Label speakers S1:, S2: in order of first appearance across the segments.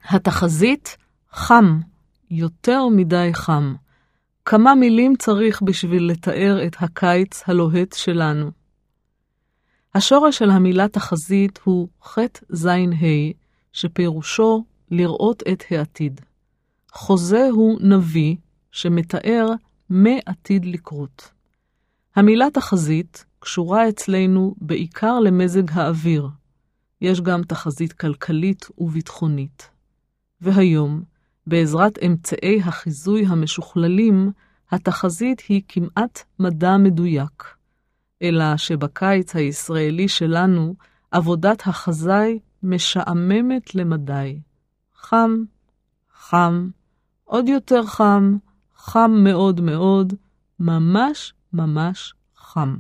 S1: התחזית חם, יותר מדי חם. כמה מילים צריך בשביל לתאר את הקיץ הלוהט שלנו. השורש של המילה תחזית הוא ח' זין ה', שפירושו לראות את העתיד. חוזה הוא נביא שמתאר מה עתיד לקרות. המילה תחזית קשורה אצלנו בעיקר למזג האוויר. יש גם תחזית כלכלית וביטחונית. והיום, בעזרת אמצעי החיזוי המשוכללים, התחזית היא כמעט מדע מדויק. אלא שבקיץ הישראלי שלנו, עבודת החזאי משעממת למדי. חם, חם, עוד יותר חם, חם מאוד מאוד, ממש ממש חם.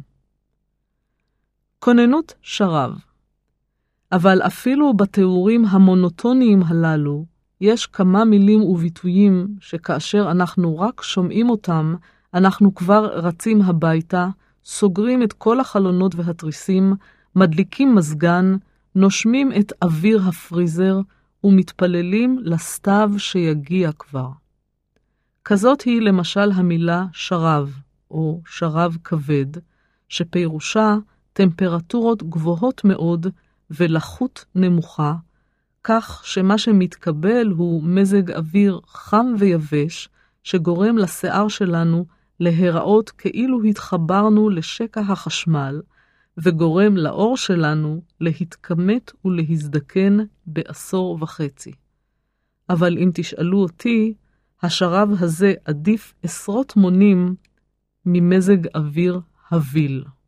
S1: כוננות שרב. אבל אפילו בתיאורים המונוטוניים הללו, יש כמה מילים וביטויים שכאשר אנחנו רק שומעים אותם, אנחנו כבר רצים הביתה, סוגרים את כל החלונות והתריסים, מדליקים מזגן, נושמים את אוויר הפריזר ומתפללים לסתיו שיגיע כבר. כזאת היא למשל המילה שרב או שרב כבד, שפירושה טמפרטורות גבוהות מאוד ולחות נמוכה, כך שמה שמתקבל הוא מזג אוויר חם ויבש, שגורם לשיער שלנו להיראות כאילו התחברנו לשקע החשמל, וגורם לאור שלנו להתכמת ולהזדקן בעשור וחצי. אבל אם תשאלו אותי, השרב הזה עדיף עשרות מונים ממזג אוויר הביל.